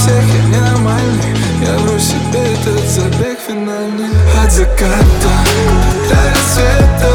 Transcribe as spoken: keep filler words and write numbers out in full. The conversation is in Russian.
всех, я ненормальный. Я вру себе, этот забег финальный. От заката до рассвета